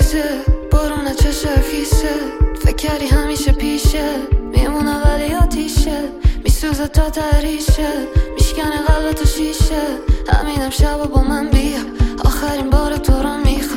خیسه بارون چشم خیسه فکر کردی همیشه پیشه میمونه ولی آتیشه میسوزه تا تریشه میشکنه قلب تو شیشه همینم شب با من بیا آخرین بار تو رو میخوام